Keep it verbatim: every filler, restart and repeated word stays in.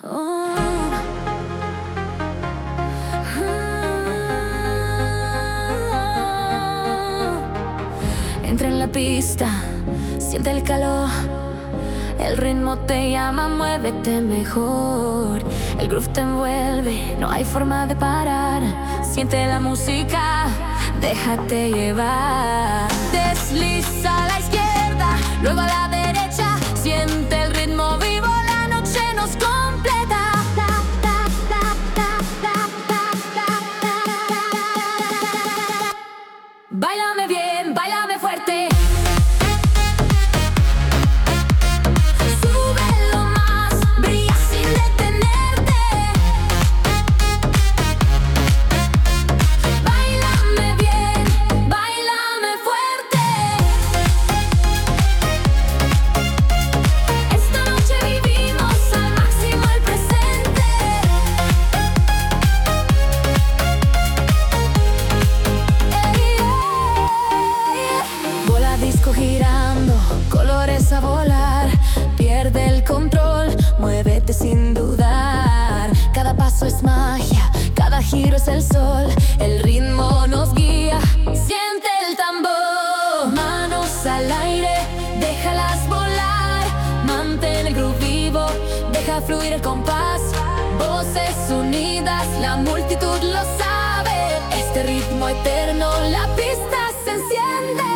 Oh. Entra en la pista, siente el calor. El ritmo te llama, muévete mejor. El groove te envuelve, no hay forma de parar. Siente la música, déjate llevar. Desliza a la izquierda, luego a la derecha. Siente el ritmo vivo, la noche nos completa. Báilame bien, báilame fuerte. Súbelo más, brilla sin detenerte. Báilame bien, báilame fuerte. Esta noche vivimos al máximo el presente. Bola disco girando, colores a volar. Pierde el control, muévete sin dudar. Cada paso es magia, cada giro es el sol. El ritmo nos guía, siente el tambor. Manos al aire, déjalas volar. Mantén el groove vivo, deja fluir el compás. Voces unidas, la multitud lo sabe. Este ritmo eterno, la pista se enciende.